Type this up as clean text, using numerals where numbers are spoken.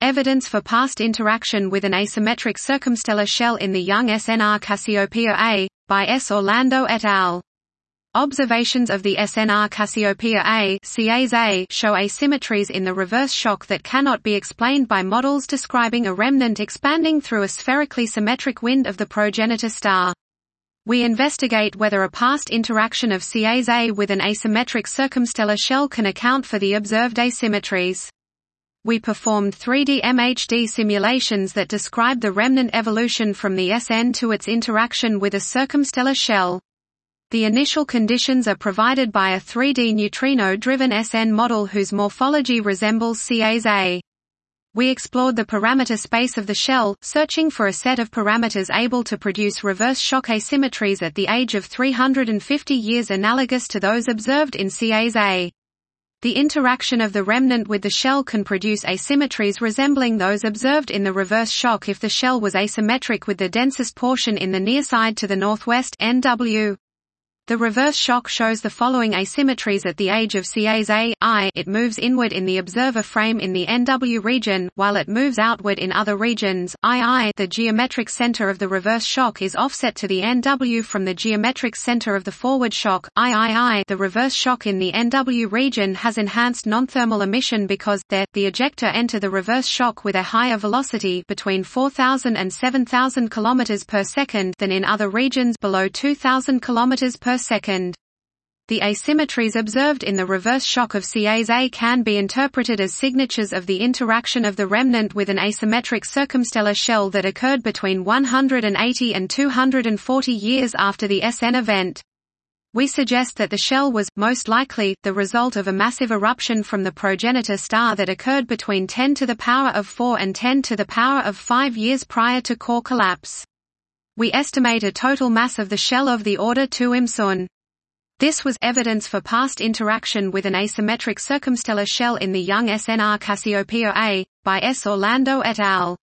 Evidence for past interaction with an asymmetric circumstellar shell in the young SNR Cassiopeia A, by S. Orlando et al. Observations of the SNR Cassiopeia A show asymmetries in the reverse shock that cannot be explained by models describing a remnant expanding through a spherically symmetric wind of the progenitor star. We investigate whether a past interaction of Cas A with an asymmetric circumstellar shell can account for the observed asymmetries. We performed 3D MHD simulations that describe the remnant evolution from the SN to its interaction with a circumstellar shell. The initial conditions are provided by a 3D neutrino-driven SN model whose morphology resembles Cas A. We explored the parameter space of the shell, searching for a set of parameters able to produce reverse shock asymmetries at the age of 350 years analogous to those observed in Cas A. The interaction of the remnant with the shell can produce asymmetries resembling those observed in the reverse shock if the shell was asymmetric with the densest portion in the near side to the northwest (NW). The reverse shock shows the following asymmetries at the age of Cas A. I. It moves inward in the observer frame in the NW region, while it moves outward in other regions. II. The geometric center of the reverse shock is offset to the NW from the geometric center of the forward shock. III. The reverse shock in the NW region has enhanced non-thermal emission because, there, the ejector enter the reverse shock with a higher velocity between 4,000 and 7,000 km per second than in other regions below 2,000 km per second. The asymmetries observed in the reverse shock of Cas A can be interpreted as signatures of the interaction of the remnant with an asymmetric circumstellar shell that occurred between 180 and 240 years after the SN event. We suggest that the shell was, most likely, the result of a massive eruption from the progenitor star that occurred between 10 to the power of 4 and 10 to the power of 5 years prior to core collapse. We estimate a total mass of the shell of the order 2 imsun. This was evidence for past interaction with an asymmetric circumstellar shell in the young SNR Cassiopeia A, by S. Orlando et al.